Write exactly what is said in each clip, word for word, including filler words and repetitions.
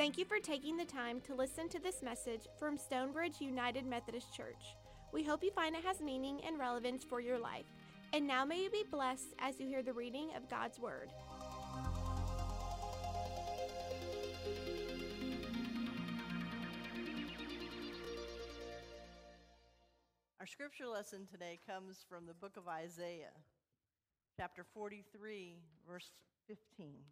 Thank you for taking the time to listen to this message from Stonebridge United Methodist Church. We hope you find it has meaning and relevance for your life. And now may you be blessed as you hear the reading of God's Word. Our scripture lesson today comes from the book of Isaiah, chapter forty-three, verse fifteen.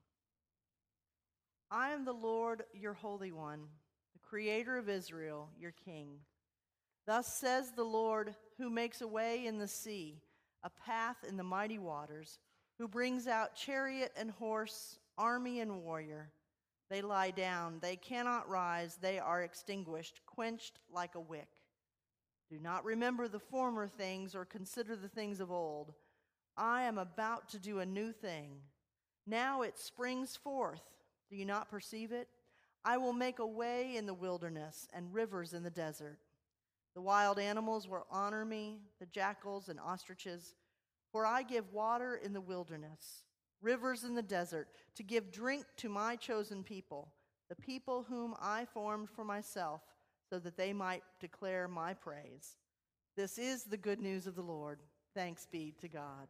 I am the Lord, your Holy One, the Creator of Israel, your King. Thus says the Lord, who makes a way in the sea, a path in the mighty waters, who brings out chariot and horse, army and warrior. They lie down, they cannot rise, they are extinguished, quenched like a wick. Do not remember the former things or consider the things of old. I am about to do a new thing. Now it springs forth. Do you not perceive it? I will make a way in the wilderness and rivers in the desert. The wild animals will honor me, the jackals and ostriches, for I give water in the wilderness, rivers in the desert, to give drink to my chosen people, the people whom I formed for myself, so that they might declare my praise. This is the good news of the Lord. Thanks be to God.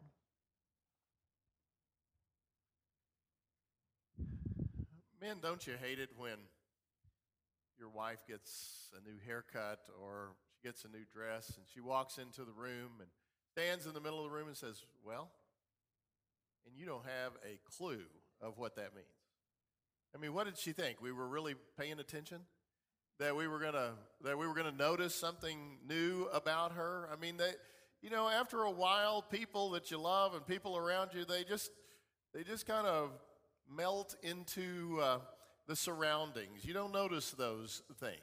Men, don't you hate it when your wife gets a new haircut or she gets a new dress and she walks into the room and stands in the middle of the room and says, well, and you don't have a clue of what that means. I mean, what did she think? We were really paying attention? That we were gonna that we were gonna notice something new about her? I mean, they, you know, after a while, people that you love and people around you, they just they just kind of melt into uh, the surroundings. You don't notice those things.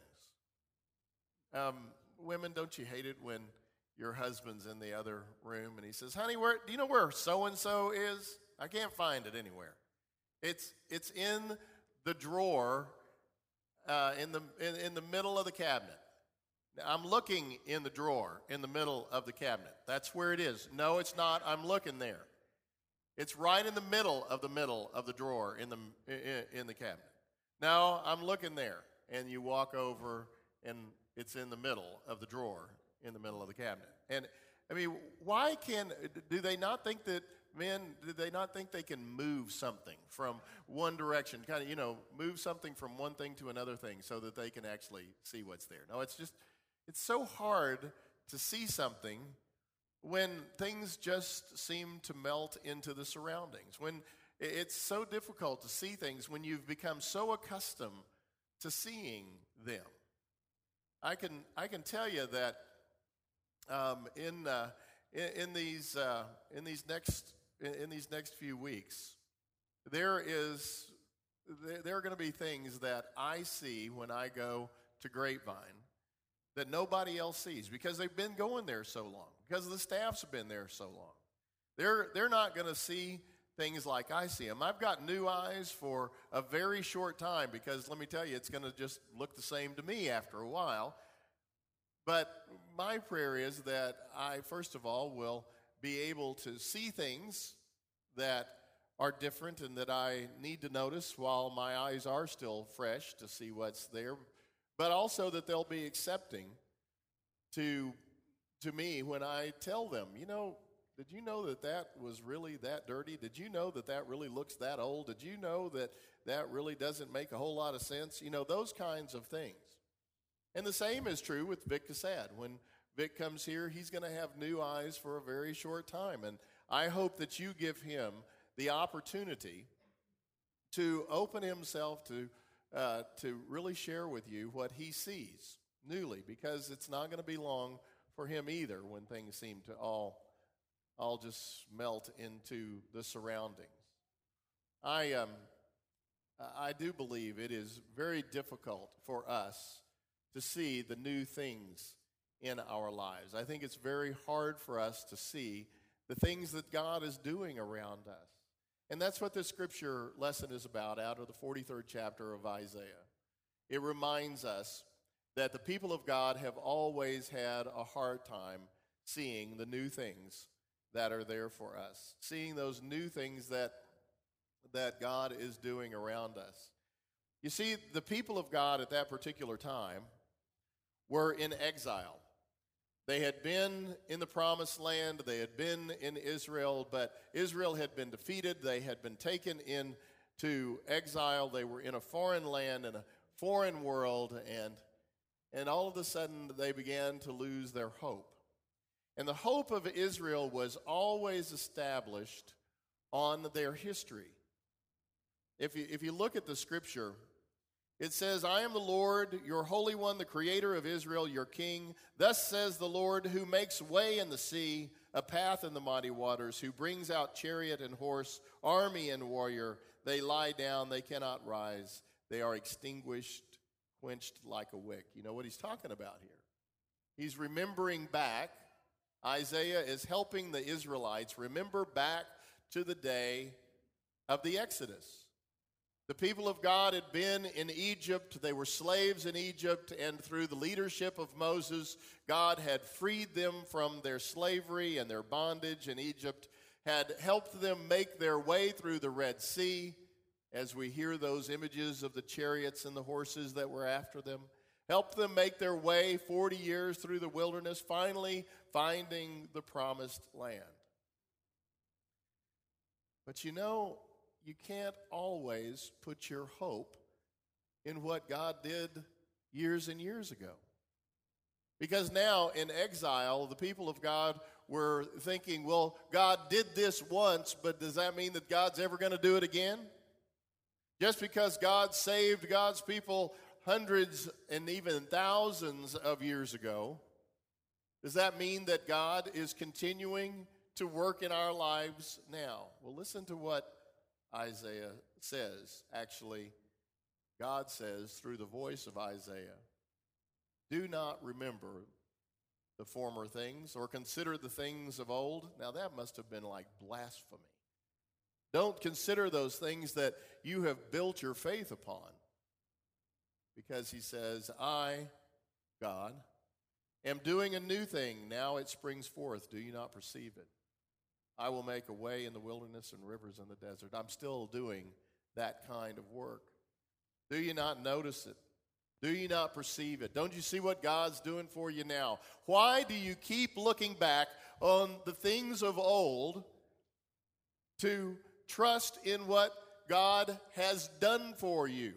Um, women, don't you hate it when your husband's in the other room and he says, honey, where do you know where so-and-so is? I can't find it anywhere. It's it's in the drawer uh, in the in, in the middle of the cabinet. Now, I'm looking in the drawer in the middle of the cabinet. That's where it is. No, it's not. I'm looking there. It's right in the middle of the middle of the drawer in the in, in the cabinet. Now I'm looking there, and you walk over, and it's in the middle of the drawer in the middle of the cabinet. And I mean, why can do they not think that men? Do they not think they can move something from one direction, kind of you know, move something from one thing to another thing, so that they can actually see what's there? No, it's just it's so hard to see something when things just seem to melt into the surroundings, when it's so difficult to see things when you've become so accustomed to seeing them. I can I can tell you that um, in, uh, in in these uh, in these next in, in these next few weeks, there is there, there are going to be things that I see when I go to Grapevine that nobody else sees because they've been going there so long, because the staff's been there so long. They're, they're not going to see things like I see them. I've got new eyes for a very short time because, let me tell you, it's going to just look the same to me after a while. But my prayer is that I, first of all, will be able to see things that are different and that I need to notice while my eyes are still fresh to see what's there, but also that they'll be accepting to to me when I tell them, you know, did you know that that was really that dirty? Did you know that that really looks that old? Did you know that that really doesn't make a whole lot of sense? You know, those kinds of things. And the same is true with Vic Cassad. When Vic comes here, he's going to have new eyes for a very short time. And I hope that you give him the opportunity to open himself to Uh, to really share with you what he sees newly, because it's not going to be long for him either when things seem to all all just melt into the surroundings. I um I do believe it is very difficult for us to see the new things in our lives. I think it's very hard for us to see the things that God is doing around us. And that's what this scripture lesson is about out of the forty-third chapter of Isaiah. It reminds us that the people of God have always had a hard time seeing the new things that are there for us, seeing those new things that, that God is doing around us. You see, the people of God at that particular time were in exile. They had been in the promised land, they had been in Israel, but Israel had been defeated, they had been taken into exile, they were in a foreign land, in a foreign world, and, and all of a sudden they began to lose their hope. And the hope of Israel was always established on their history. If you, if you look at the scripture, it says, I am the Lord, your Holy One, the Creator of Israel, your King. Thus says the Lord, who makes way in the sea, a path in the mighty waters, who brings out chariot and horse, army and warrior. They lie down, they cannot rise. They are extinguished, quenched like a wick. You know what he's talking about here? He's remembering back. Isaiah is helping the Israelites remember back to the day of the Exodus. The people of God had been in Egypt. They were slaves in Egypt, and through the leadership of Moses, God had freed them from their slavery and their bondage in Egypt, had helped them make their way through the Red Sea, as we hear those images of the chariots and the horses that were after them, helped them make their way forty years through the wilderness, finally finding the promised land. But you know, you can't always put your hope in what God did years and years ago. Because now in exile, the people of God were thinking, well, God did this once, but does that mean that God's ever going to do it again? Just because God saved God's people hundreds and even thousands of years ago, does that mean that God is continuing to work in our lives now? Well, listen to what Isaiah says. Actually, God says through the voice of Isaiah, do not remember the former things or consider the things of old. Now that must have been like blasphemy. Don't consider those things that you have built your faith upon. Because he says, I, God, am doing a new thing. Now it springs forth. Do you not perceive it? I will make a way in the wilderness and rivers in the desert. I'm still doing that kind of work. Do you not notice it? Do you not perceive it? Don't you see what God's doing for you now? Why do you keep looking back on the things of old to trust in what God has done for you?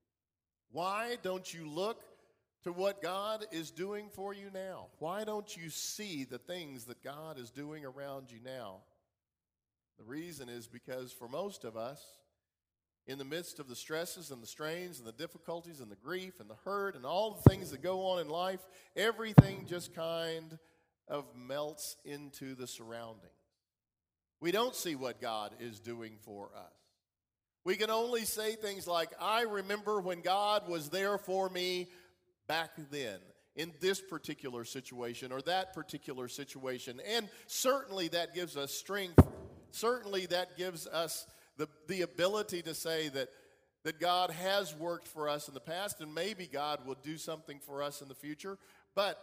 Why don't you look to what God is doing for you now? Why don't you see the things that God is doing around you now? The reason is because for most of us, in the midst of the stresses and the strains and the difficulties and the grief and the hurt and all the things that go on in life, everything just kind of melts into the surroundings. We don't see what God is doing for us. We can only say things like, I remember when God was there for me back then in this particular situation or that particular situation. And certainly that gives us strength. Certainly that gives us the, the ability to say that, that God has worked for us in the past, and maybe God will do something for us in the future. But,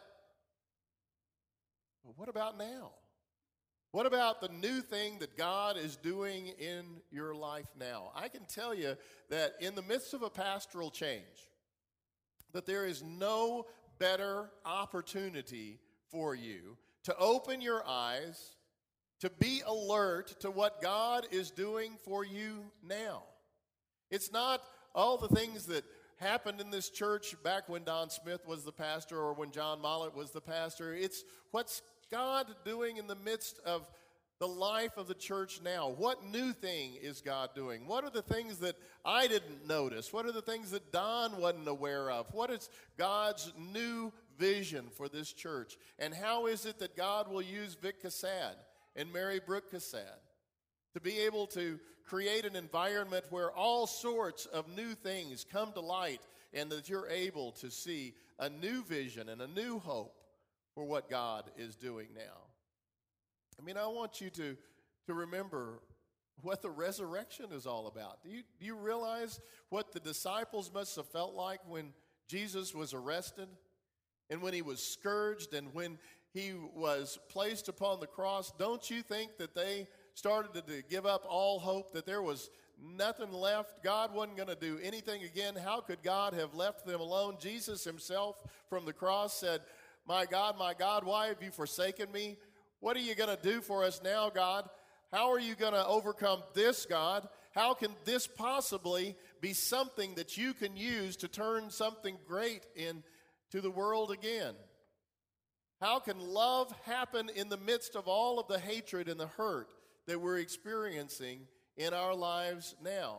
but what about now? What about the new thing that God is doing in your life now? I can tell you that in the midst of a pastoral change, that there is no better opportunity for you to open your eyes, to be alert to what God is doing for you now. It's not all the things that happened in this church back when Don Smith was the pastor or when John Mollett was the pastor. It's what's God doing in the midst of the life of the church now. What new thing is God doing? What are the things that I didn't notice? What are the things that Don wasn't aware of? What is God's new vision for this church? And how is it that God will use Vic Cassad and Mary Brooke Cassad to be able to create an environment where all sorts of new things come to light and that you're able to see a new vision and a new hope for what God is doing now? I mean, I want you to, to remember what the resurrection is all about. Do you, do you realize what the disciples must have felt like when Jesus was arrested and when he was scourged and when he was placed upon the cross? Don't you think that they started to give up all hope, that there was nothing left. God wasn't going to do anything again. How could God have left them alone? Jesus himself from the cross said, "My God, my God, why have you forsaken me? What are you going to do for us now, God? How are you going to overcome this, God? How can this possibly be something that you can use to turn something great into the world again? How can love happen in the midst of all of the hatred and the hurt that we're experiencing in our lives now?"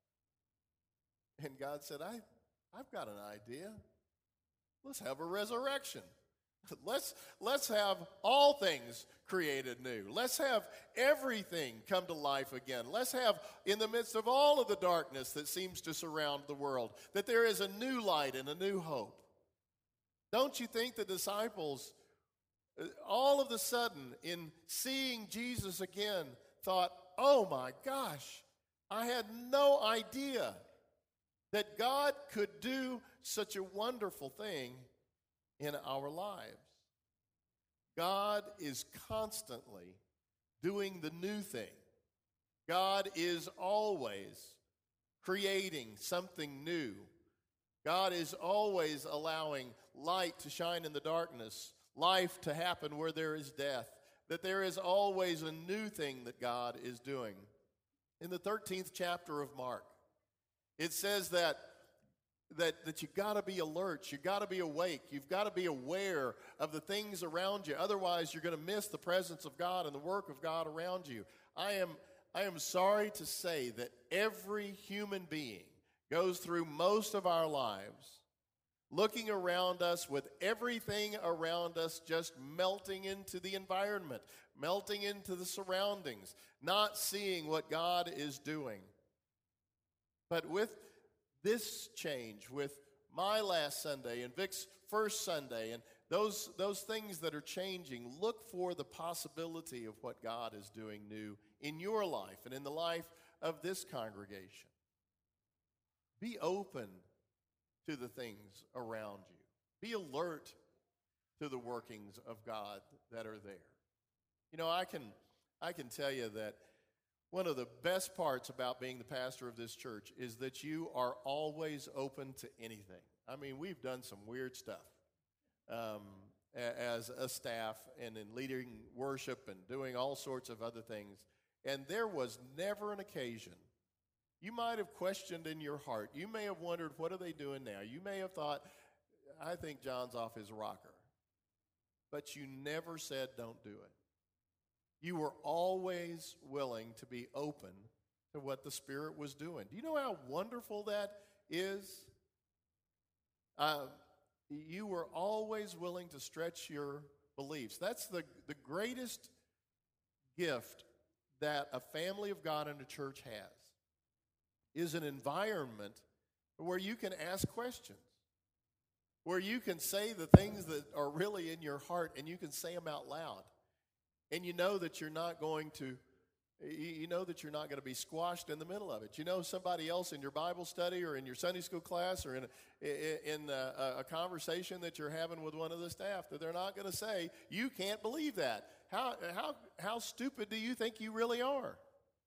And God said, I, I've got an idea. Let's have a resurrection. Let's, let's have all things created new. Let's have everything come to life again. Let's have, in the midst of all of the darkness that seems to surround the world, that there is a new light and a new hope. Don't you think the disciples, all of a sudden, in seeing Jesus again, thought, "Oh my gosh, I had no idea that God could do such a wonderful thing in our lives." God is constantly doing the new thing. God is always creating something new. God is always allowing light to shine in the darkness, life to happen where there is death, that there is always a new thing that God is doing. In the thirteenth chapter of Mark, it says that that, that you got to be alert, you got to be awake, you've got to be aware of the things around you. Otherwise, you're going to miss the presence of God and the work of God around you. I am, I am sorry to say that every human being goes through most of our lives looking around us with everything around us just melting into the environment, melting into the surroundings, not seeing what God is doing. But with this change, with my last Sunday and Vic's first Sunday, and those, those things that are changing, look for the possibility of what God is doing new in your life and in the life of this congregation. Be open to the things around you. Be alert to the workings of God that are there. You know, I can, I can tell you that one of the best parts about being the pastor of this church is that you are always open to anything. I mean, we've done some weird stuff um, as a staff and in leading worship and doing all sorts of other things. And there was never an occasion. You might have questioned in your heart. You may have wondered, what are they doing now? You may have thought, I think John's off his rocker. But you never said, don't do it. You were always willing to be open to what the Spirit was doing. Do you know how wonderful that is? Uh, you were always willing to stretch your beliefs. That's the, the greatest gift that a family of God and a church has, is an environment where you can ask questions, where you can say the things that are really in your heart and you can say them out loud. And you know that you're not going to, you know that you're not going to be squashed in the middle of it. You know somebody else in your Bible study or in your Sunday school class or in a, in a, a conversation that you're having with one of the staff that they're not going to say, you can't believe that. How, how, how stupid do you think you really are?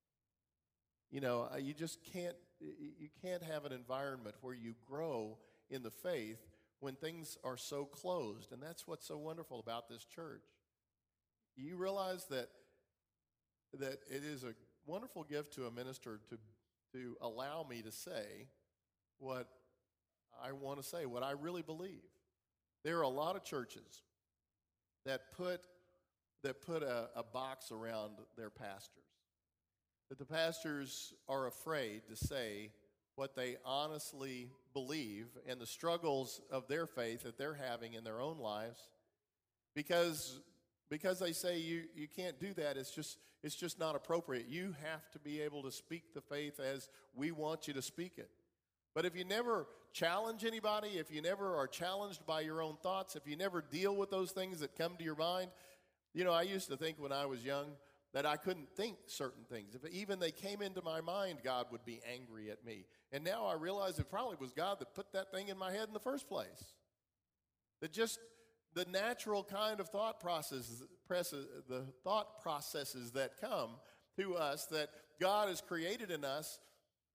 You know, you just can't, you can't have an environment where you grow in the faith when things are so closed. And that's what's so wonderful about this church. You realize that that it is a wonderful gift to a minister to to allow me to say what I want to say, what I really believe. There are a lot of churches that put that put a, a box around their pastors. That the pastors are afraid to say what they honestly believe and the struggles of their faith that they're having in their own lives, because Because they say you, you can't do that. It's just it's just not appropriate. You have to be able to speak the faith as we want you to speak it. But if you never challenge anybody, if you never are challenged by your own thoughts, if you never deal with those things that come to your mind, you know, I used to think when I was young that I couldn't think certain things. If even they came into my mind, God would be angry at me. And now I realize it probably was God that put that thing in my head in the first place. That just the natural kind of thought processes, the thought processes that come to us that God has created in us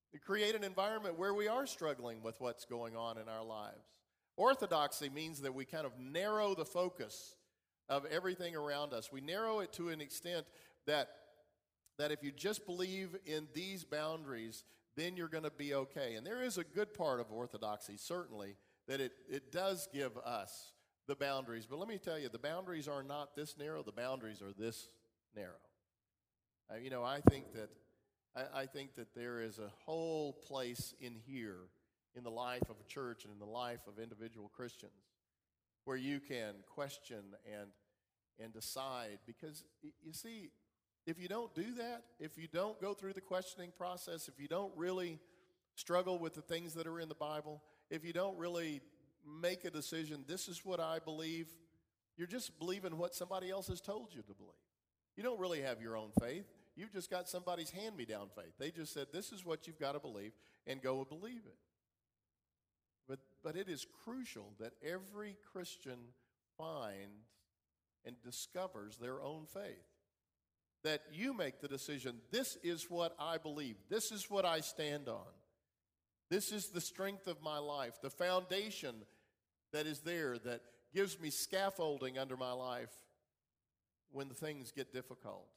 to create an environment where we are struggling with what's going on in our lives. Orthodoxy means that we kind of narrow the focus of everything around us. We narrow it to an extent that, that if you just believe in these boundaries, then you're going to be okay. And there is a good part of orthodoxy, certainly, that it, it does give us the boundaries. But let me tell you, the boundaries are not this narrow. The boundaries are this narrow. Uh, you know, I think that I, I think that there is a whole place in here in the life of a church and in the life of individual Christians where you can question and and decide. Because, you see, if you don't do that, if you don't go through the questioning process, if you don't really struggle with the things that are in the Bible, if you don't really make a decision, this is what I believe, you're just believing what somebody else has told you to believe. You don't really have your own faith. You've just got somebody's hand-me-down faith. They just said, this is what you've got to believe, and go and believe it. But, but it is crucial that every Christian finds and discovers their own faith. That you make the decision, this is what I believe. This is what I stand on. This is the strength of my life, the foundation that is there that gives me scaffolding under my life when the things get difficult.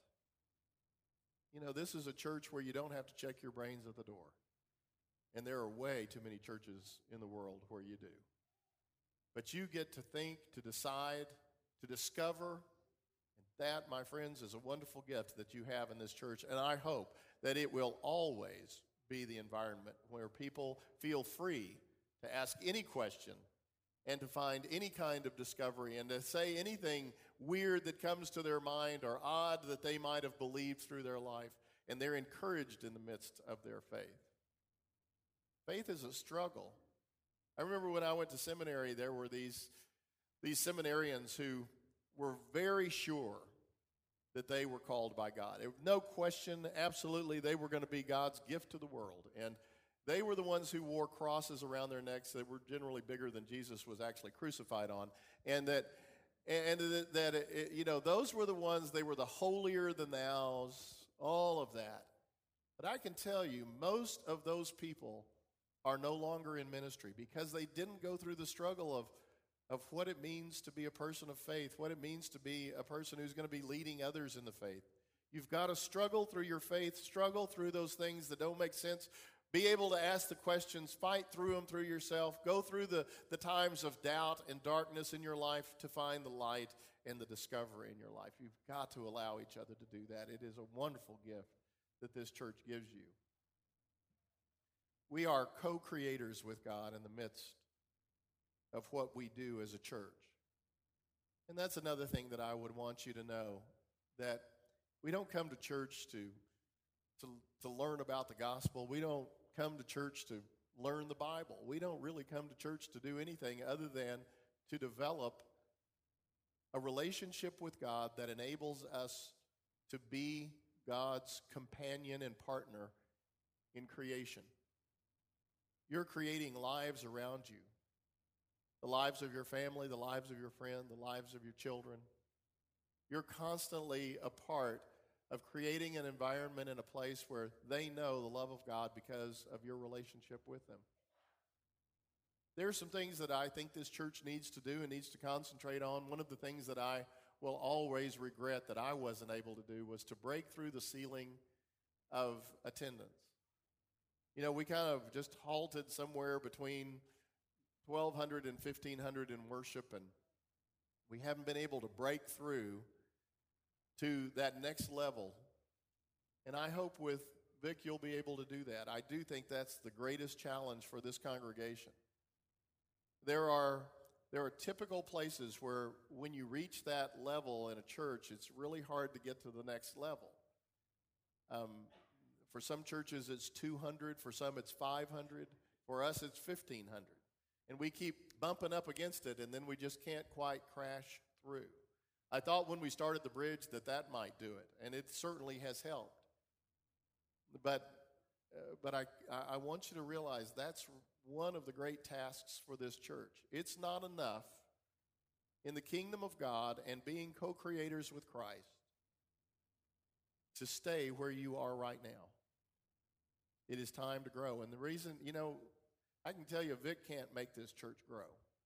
You know, this is a church where you don't have to check your brains at the door. And there are way too many churches in the world where you do. But you get to think, to decide, to discover. And that, my friends, is a wonderful gift that you have in this church. And I hope that it will always be the environment where people feel free to ask any question and to find any kind of discovery and to say anything weird that comes to their mind or odd that they might have believed through their life. And they're encouraged in the midst of their faith. Faith is a struggle. I remember when I went to seminary, there were these, these seminarians who were very sure that they were called by God. It, no question, absolutely, they were going to be God's gift to the world. And they were the ones who wore crosses around their necks that were generally bigger than Jesus was actually crucified on. And that, and that, that it, you know, those were the ones, they were the holier than thous, all of that. But I can tell you, most of those people are no longer in ministry because they didn't go through the struggle of, of what it means to be a person of faith, what it means to be a person who's going to be leading others in the faith. You've got to struggle through your faith, struggle through those things that don't make sense, be able to ask the questions, fight through them through yourself, go through the, the times of doubt and darkness in your life to find the light and the discovery in your life. You've got to allow each other to do that. It is a wonderful gift that this church gives you. We are co-creators with God in the midst of what we do as a church. And that's another thing that I would want you to know, that we don't come to church to, to, to learn about the gospel. We don't come to church to learn the Bible. We don't really come to church to do anything other than to develop a relationship with God that enables us to be God's companion and partner in creation. You're creating lives around you. The lives of your family, the lives of your friend, the lives of your children. You're constantly a part of creating an environment and a place where they know the love of God because of your relationship with them. There are some things that I think this church needs to do and needs to concentrate on. One of the things that I will always regret that I wasn't able to do was to break through the ceiling of attendance. You know, we kind of just halted somewhere between twelve hundred and fifteen hundred in worship, and we haven't been able to break through to that next level. And I hope with Vic you'll be able to do that. I do think that's the greatest challenge for this congregation. There are there are typical places where when you reach that level in a church, it's really hard to get to the next level. Um, for some churches it's two hundred, for some it's five hundred, for us it's fifteen hundred. And we keep bumping up against it, and then we just can't quite crash through. I thought when we started the bridge that that might do it, and it certainly has helped. But uh, but I, I want you to realize that's one of the great tasks for this church. It's not enough in the kingdom of God and being co-creators with Christ to stay where you are right now. It is time to grow. And the reason, you know, I can tell you Vic can't make this church grow.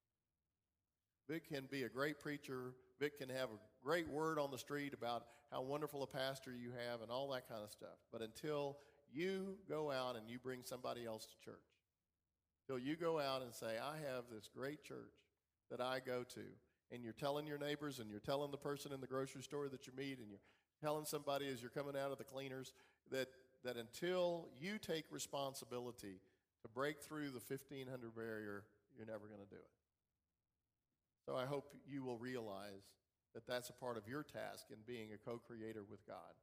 Vic can be a great preacher. Vic can have a great word on the street about how wonderful a pastor you have and all that kind of stuff. But until you go out and you bring somebody else to church, till you go out and say, I have this great church that I go to, and you're telling your neighbors and you're telling the person in the grocery store that you meet and you're telling somebody as you're coming out of the cleaners that, that until you take responsibility to break through the fifteen hundred barrier, you're never going to do it. So I hope you will realize that that's a part of your task in being a co-creator with God.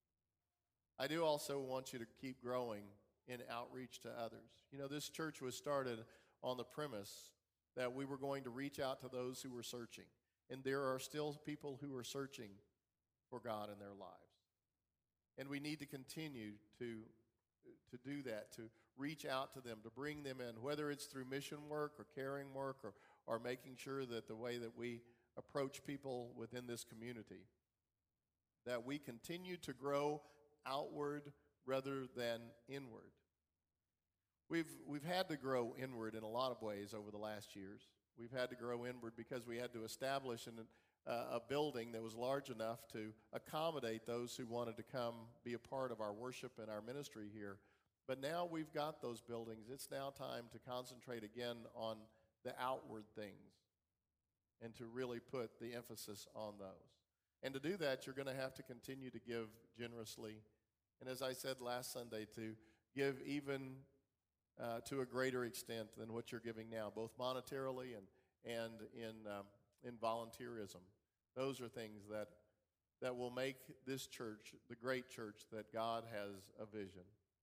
I do also want you to keep growing in outreach to others. You know, this church was started on the premise that we were going to reach out to those who were searching. And there are still people who are searching for God in their lives. And we need to continue to, to do that, to reach out to them, to bring them in, whether it's through mission work or caring work or, or making sure that the way that we approach people within this community, that we continue to grow outward rather than inward. We've, we've had to grow inward in a lot of ways over the last years. We've had to grow inward because we had to establish an, uh, a building that was large enough to accommodate those who wanted to come be a part of our worship and our ministry here. But now we've got those buildings. It's now time to concentrate again on the outward things and to really put the emphasis on those. And to do that, you're going to have to continue to give generously. And as I said last Sunday, to give even uh, to a greater extent than what you're giving now, both monetarily and, and in, um, in volunteerism. Those are things that, that will make this church the great church that God has a vision.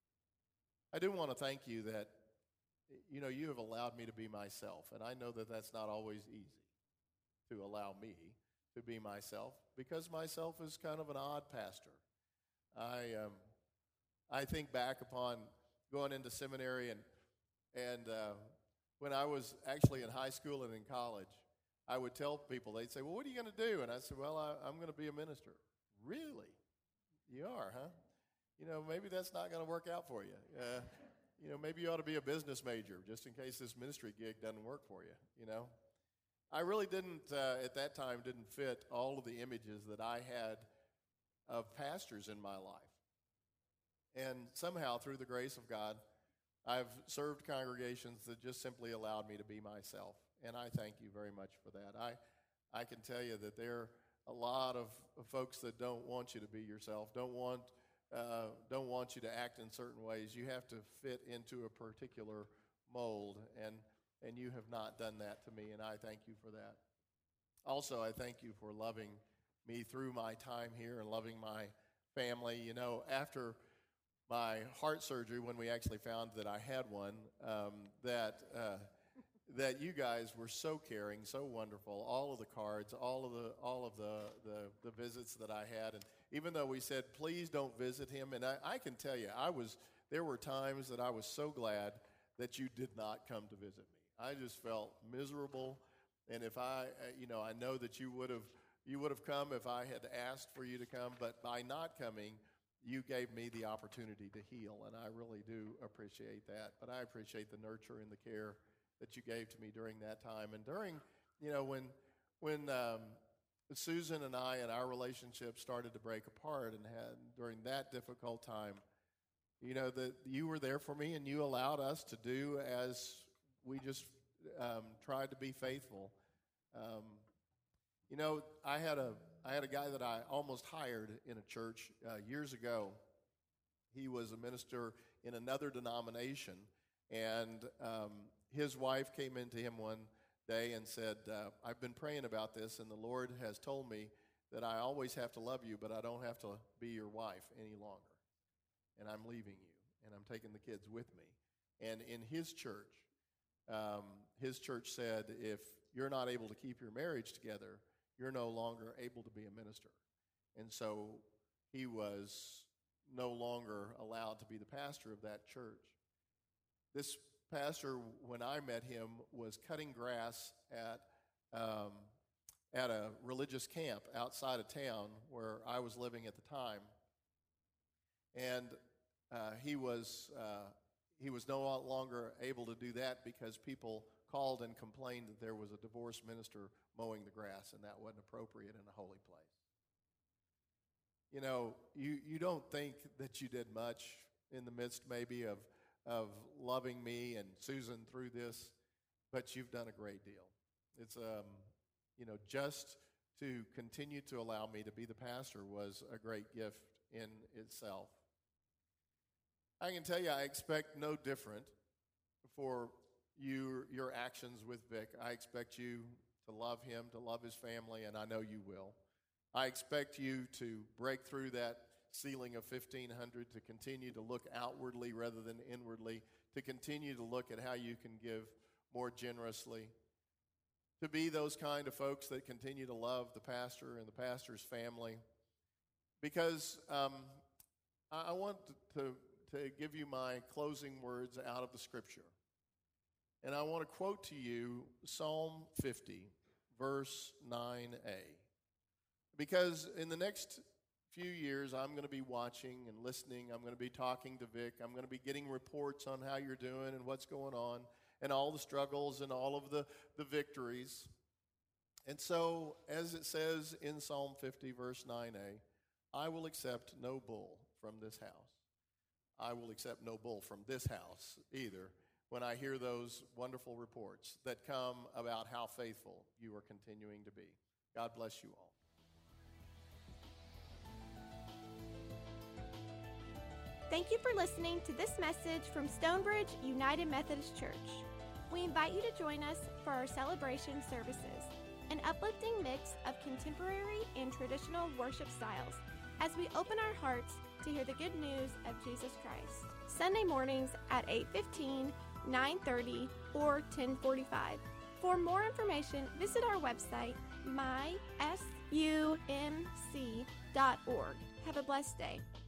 I do want to thank you that, you know, you have allowed me to be myself. And I know that that's not always easy to allow me to be myself, because myself is kind of an odd pastor. I um, I think back upon going into seminary, and and uh, when I was actually in high school and in college, I would tell people, they'd say, well, what are you going to do? And I said, well, I, I'm going to be a minister. Really? You are, huh? You know, maybe that's not going to work out for you. Uh, you know, maybe you ought to be a business major just in case this ministry gig doesn't work for you, you know. I really didn't, uh, at that time, didn't fit all of the images that I had of pastors in my life. And somehow, through the grace of God, I've served congregations that just simply allowed me to be myself. And I thank you very much for that. I, I can tell you that there are a lot of folks that don't want you to be yourself, don't want, uh, don't want you to act in certain ways. You have to fit into a particular mold, and And you have not done that to me, and I thank you for that. Also, I thank you for loving me through my time here and loving my family. You know, after my heart surgery, when we actually found that I had one, um, that uh, that you guys were so caring, so wonderful. All of the cards, all of the all of the, the, the visits that I had, and even though we said, please don't visit him, and I, I can tell you, I was there were times that I was so glad that you did not come to visit me. I just felt miserable, and if I, you know, I know that you would have, you would have come if I had asked for you to come, but by not coming, you gave me the opportunity to heal, and I really do appreciate that. But I appreciate the nurture and the care that you gave to me during that time, and during, you know, when, when um, Susan and I and our relationship started to break apart, and had during that difficult time, you know, that you were there for me, and you allowed us to do as we just um, tried to be faithful. Um, you know, I had a I had a guy that I almost hired in a church uh, years ago. He was a minister in another denomination, and um, his wife came into him one day and said, uh, I've been praying about this, and the Lord has told me that I always have to love you, but I don't have to be your wife any longer. And I'm leaving you, and I'm taking the kids with me. And in his church, Um, his church said, if you're not able to keep your marriage together, you're no longer able to be a minister. And so he was no longer allowed to be the pastor of that church. This pastor, when I met him, was cutting grass at um, at a religious camp outside of town where I was living at the time. And uh, he was uh, he was no longer able to do that because people called and complained that there was a divorced minister mowing the grass, and that wasn't appropriate in a holy place. You know, you, you don't think that you did much in the midst maybe of of loving me and Susan through this, but you've done a great deal. It's um, you know, just to continue to allow me to be the pastor was a great gift in itself. I can tell you, I expect no different for you, your actions with Vic. I expect you to love him, to love his family, and I know you will. I expect you to break through that ceiling of fifteen hundred, to continue to look outwardly rather than inwardly, to continue to look at how you can give more generously, to be those kind of folks that continue to love the pastor and the pastor's family. Because um, I, I want to, to give you my closing words out of the Scripture. And I want to quote to you Psalm fifty, verse nine a. Because in the next few years, I'm going to be watching and listening. I'm going to be talking to Vic. I'm going to be getting reports on how you're doing and what's going on and all the struggles and all of the, the victories. And so, as it says in Psalm fifty, verse nine a, I will accept no bull from this house. I will accept no bull from this house either when I hear those wonderful reports that come about how faithful you are continuing to be. God bless you all. Thank you for listening to this message from Stonebridge United Methodist Church. We invite you to join us for our celebration services, an uplifting mix of contemporary and traditional worship styles, as we open our hearts to hear the good news of Jesus Christ. Sunday mornings at eight fifteen, nine thirty, or ten forty-five. For more information, visit our website, my s u m c dot org. Have a blessed day.